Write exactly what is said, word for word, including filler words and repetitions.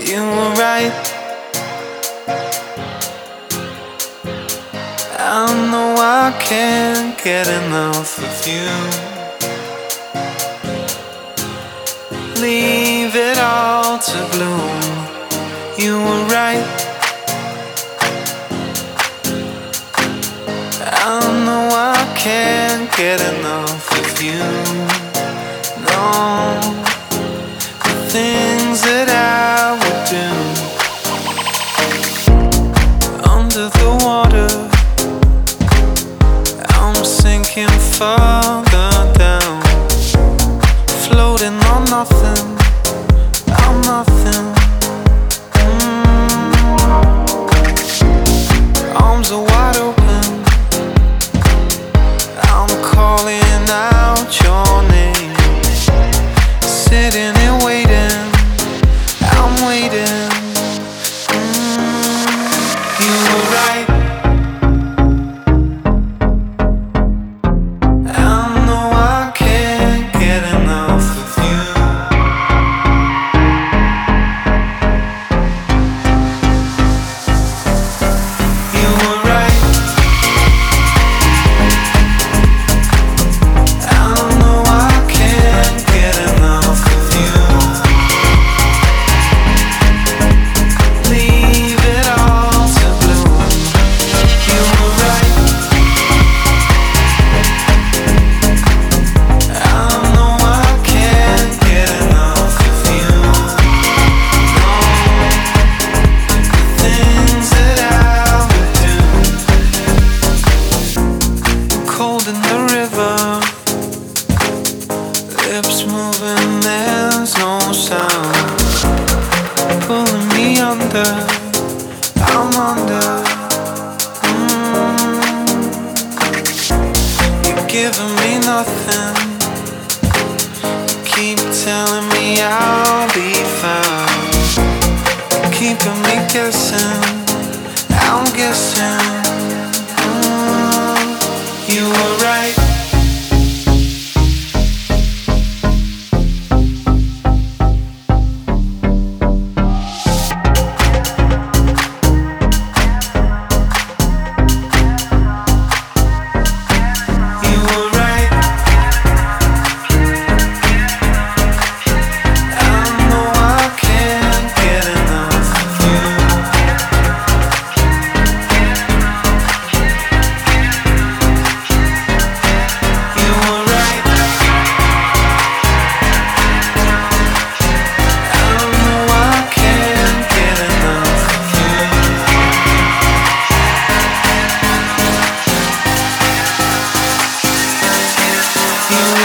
You were right. I know I can't get enough of you. Leave it all to bloom. You were right. I know I can't get enough of you. No, the things that I would do under the water. I'm sinking further down, floating on nothing. I'm nothing. Mm. Arms are wide open. I'm calling out your name, sitting here waiting. I'm waiting. Mm. You were right. Lips moving, there's no sound, pulling me under, I'm under. Mm. You're giving me nothing. You keep telling me I'll be fine. You're keeping me guessing, I'm guessing. Mm. You were right. You